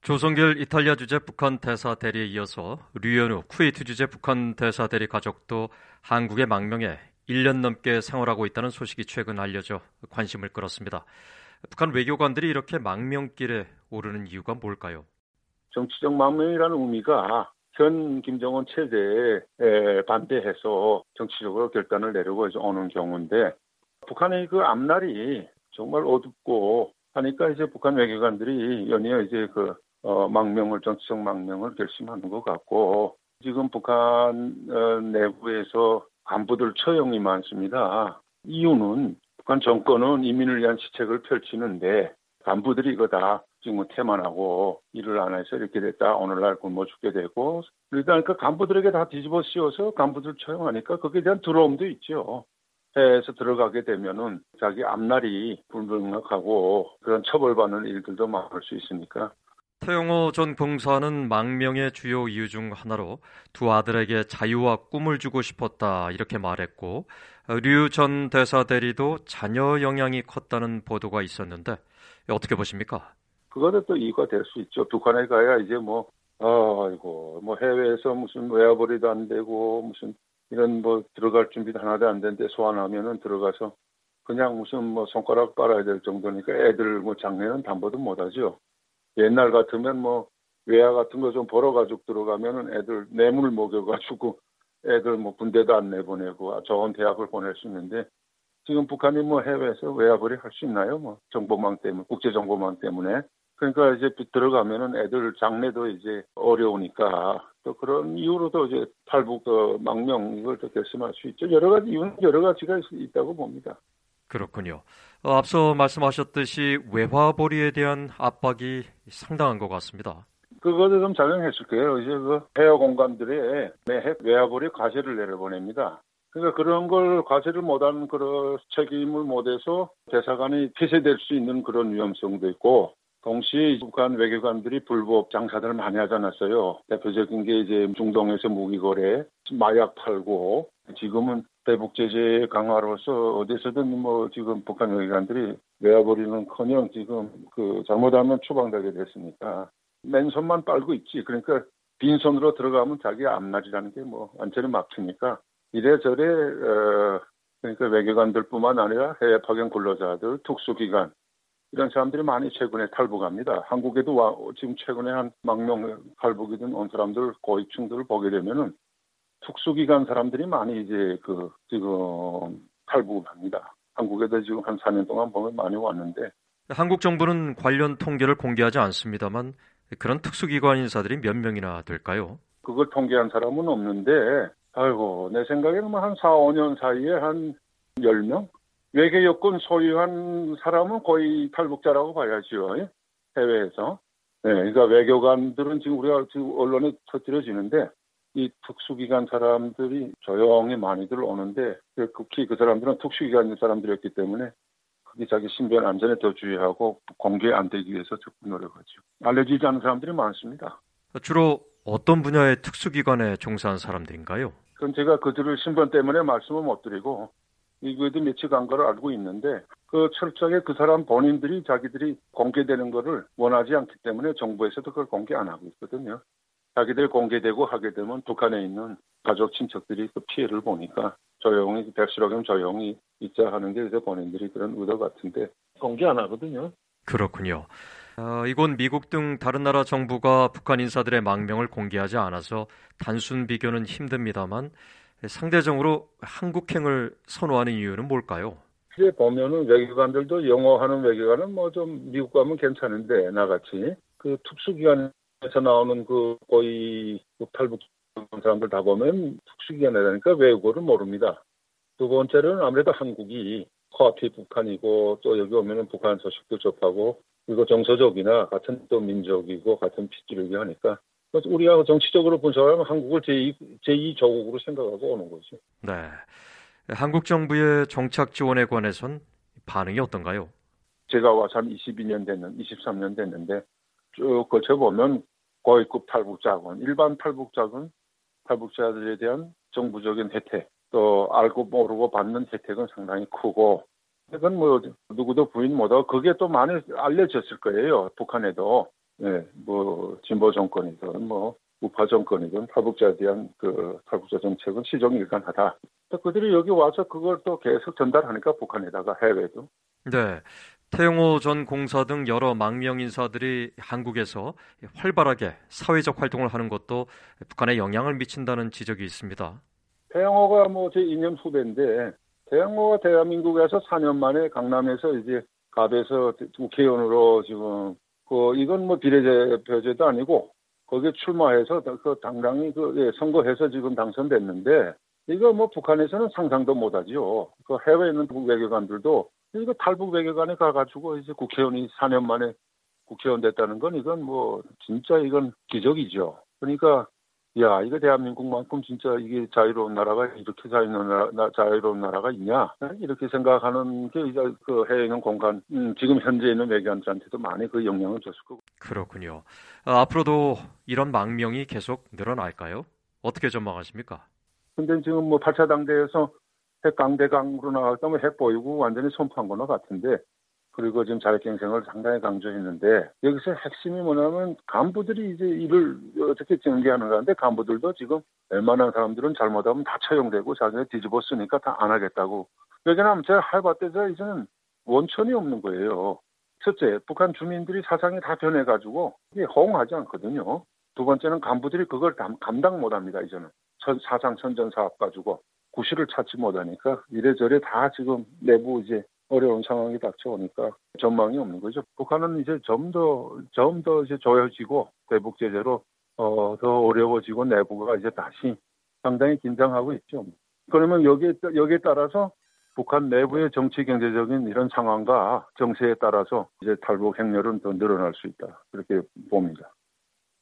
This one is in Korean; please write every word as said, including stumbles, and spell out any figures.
조성길 이탈리아 주재 북한 대사 대리에 이어서 류현우 쿠웨이트 주재 북한 대사 대리 가족도 한국의 망명에 일 년 넘게 생활하고 있다는 소식이 최근 알려져 관심을 끌었습니다. 북한 외교관들이 이렇게 망명길에 오르는 이유가 뭘까요? 정치적 망명이라는 의미가 현 김정은 체제에 반대해서 정치적으로 결단을 내리고 해서 오는 경우인데, 북한의 그 앞날이 정말 어둡고 하니까 이제 북한 외교관들이 연이어 이제 그 어, 망명을 정치적 망명을 결심하는 것 같고, 지금 북한 어, 내부에서 간부들 처형이 많습니다. 이유는 북한 정권은 이민을 위한 시책을 펼치는데 간부들이 이거 다 지금 태만하고 일을 안 해서 이렇게 됐다. 오늘날 굶어 죽게 되고, 일단 그 간부들에게 다 뒤집어 씌워서 간부들 처형하니까 거기에 대한 두려움도 있죠. 해에서 들어가게 되면은 자기 앞날이 불명확하고 그런 처벌받는 일들도 많을 수 있으니까. 태영호 전 공사는 망명의 주요 이유 중 하나로 두 아들에게 자유와 꿈을 주고 싶었다 이렇게 말했고, 류 전 대사 대리도 자녀 영향이 컸다는 보도가 있었는데 어떻게 보십니까? 그거는 또 이유가 될 수 있죠. 북한에 가야 이제 뭐 아이고 뭐 해외에서 무슨 외화벌이도 안 되고 무슨 이런 뭐 들어갈 준비도 하나도 안 되는데 소환하면은 들어가서 그냥 무슨 뭐 손가락 빨아야 될 정도니까 애들 뭐 장례는 담보도 못하죠. 옛날 같으면 뭐 외화 같은 거 좀 벌어가지고 들어가면은 애들 뇌물 먹여가지고 애들 뭐 군대도 안 내보내고 좋은 대학을 보낼 수 있는데, 지금 북한이 뭐 해외에서 외화벌이 할 수 있나요? 뭐 정보망 때문에, 국제 정보망 때문에. 그러니까 이제 들어가면은 애들 장래도 이제 어려우니까 또 그런 이유로도 이제 탈북 어, 망명 이걸 또 결심할 수 있죠. 여러 가지 이유는 여러 가지가 있, 있다고 봅니다. 그렇군요. 어, 앞서 말씀하셨듯이 외화벌이에 대한 압박이 상당한 것 같습니다. 그거를 좀 작용했을 거예요. 이제 그 해외 공관들의 매해 외화벌이 과세를 내려보냅니다. 그러니까 그런 걸 과세를 못하는 그런 책임을 못해서 대사관이 폐쇄될 수 있는 그런 위험성도 있고, 동시에 북한 외교관들이 불법 장사들을 많이 하지 않았어요. 대표적인 게 이제 중동에서 무기 거래, 마약 팔고, 지금은 대북 제재 강화로서 어디서든 뭐 지금 북한 외교관들이 외화벌이는커녕 지금 그 잘못하면 추방되게 됐으니까 맨손만 빨고 있지. 그러니까 빈손으로 들어가면 자기 앞날이라는 게 뭐 완전히 막히니까 이래저래 어 그러니까 외교관들뿐만 아니라 해외 파견 근로자들, 특수기관 이런 사람들이 많이 최근에 탈북합니다. 한국에도 와, 지금 최근에 한 망명 탈북이든 온 사람들 고위층들을 보게 되면은 특수기관 사람들이 많이 이제 그 지금 탈북을 합니다. 한국에도 지금 한 사 년 동안 보면 많이 왔는데. 한국 정부는 관련 통계를 공개하지 않습니다만 그런 특수기관 인사들이 몇 명이나 될까요? 그걸 통계한 사람은 없는데, 아이고, 내 생각에는 뭐 한 사, 오 년 사이에 한 열 명? 외계 여권 소유한 사람은 거의 탈북자라고 봐야죠. 예? 해외에서. 네, 그러니까 외교관들은 지금 우리가 지금 언론에 터뜨려지는데, 이 특수기관 사람들이 조용히 많이들 오는데, 특히 그 사람들은 특수기관 사람들이었기 때문에 그게 자기 신변 안전에 더 주의하고 공개 안 되기 위해서 적극 노력하죠. 알려지지 않은 사람들이 많습니다. 주로 어떤 분야의 특수기관에 종사한 사람들인가요? 그건 제가 그들을 신변 때문에 말씀을 못 드리고, 이거에도 며칠 간 거를 알고 있는데, 그 철저하게 그 사람 본인들이 자기들이 공개되는 거를 원하지 않기 때문에 정부에서도 그걸 공개 안 하고 있거든요. 자기들 공개되고 하게 되면 북한에 있는 가족 친척들이 그 피해를 보니까 조용히, 백수라면 조용히 있자 하는 게 이제 본인들이 그런 의도 같은데 공개 안 하거든요. 그렇군요. 어, 이곳 미국 등 다른 나라 정부가 북한 인사들의 망명을 공개하지 않아서 단순 비교는 힘듭니다만 상대적으로 한국행을 선호하는 이유는 뭘까요? 이제 보면은 외교관들도 영어 하는 외교관은 뭐 좀 미국 가면 괜찮은데, 나같이 그 특수기관에서 나오는 그 거의 탈북 사람들 다 보면 특수기관이라니까 외국어를 모릅니다. 두 번째로는 아무래도 한국이 코앞이 북한이고 또 여기 오면은 북한 소식도 접하고, 그리고 정서적이나 같은 또 민족이고 같은 핏줄이기 하니까 우리가 정치적으로 분석하면 한국을 제이, 제이 조국으로 생각하고 오는 거죠. 네. 한국 정부의 정착 지원에 관해선 반응이 어떤가요? 제가 와서 한 이십이 년 됐는, 이십삼 년 됐는데 쭉 거쳐보면 고위급 탈북자군, 일반 탈북자군, 탈북자들에 대한 정부적인 혜택, 또 알고 모르고 받는 혜택은 상당히 크고, 이건 뭐 누구도 부인 못하고 그게 또 많이 알려졌을 거예요. 북한에도. 네, 뭐 진보 정권이든 뭐 우파 정권이든 탈북자에 대한 그 탈북자 정책은 시종일관하다. 또 그들이 여기 와서 그걸 또 계속 전달하니까 북한에다가 해외도. 네. 태영호 전 공사 등 여러 망명 인사들이 한국에서 활발하게 사회적 활동을 하는 것도 북한에 영향을 미친다는 지적이 있습니다. 태영호가 뭐 제 이 년 후배인데 태영호가 대한민국에서 사 년 만에 강남에서 이제 갑에서 국회의원으로 지금 그 이건 뭐 비례대표제도 아니고 거기에 출마해서 그 당당히 그 예, 선거해서 지금 당선됐는데 이거 뭐 북한에서는 상상도 못하지요. 그 해외에 있는 북 외교관들도 이거 탈북 외교관에 가가지고 이제 국회의원이 사 년 만에 국회의원 됐다는 건 이건 뭐 진짜 이건 기적이죠. 그러니까 야 이거 대한민국만큼 진짜 이게 자유로운 나라가 이렇게 자유로운 나라, 자유로운 나라가 있냐 이렇게 생각하는 게 이제 그 해외에 있는 공간 음, 지금 현재 있는 외교관들한테도 많이 그 영향을 줬을 거고. 그렇군요. 아, 앞으로도 이런 망명이 계속 늘어날까요? 어떻게 전망하십니까? 근데 지금 뭐 팔 차 당대에서 핵 강대강으로 나갔다면 핵 보이고 완전히 선포한 거나 같은데 그리고 지금 자력갱생을 상당히 강조했는데 여기서 핵심이 뭐냐면 간부들이 이제 이를 어떻게 전개하는가 하는데 간부들도 지금 웬만한 사람들은 잘못하면 다 처형되고 자기가 뒤집어 쓰니까 다 안 하겠다고. 왜냐하면 제가 해봤대서 이제는 원천이 없는 거예요. 첫째, 북한 주민들이 사상이 다 변해가지고 이게 호응하지 않거든요. 두 번째는 간부들이 그걸 감당 못합니다. 이제는 사상 선전 사업 가지고 구실을 찾지 못하니까 이래저래 다 지금 내부 이제 어려운 상황이 닥쳐오니까 전망이 없는 거죠. 북한은 이제 좀 더, 좀 더 이제 조여지고 대북 제재로 어, 더 어려워지고 내부가 이제 다시 상당히 긴장하고 있죠. 그러면 여기에, 여기에 따라서 북한 내부의 정치 경제적인 이런 상황과 정세에 따라서 이제 탈북 행렬은 더 늘어날 수 있다. 그렇게 봅니다.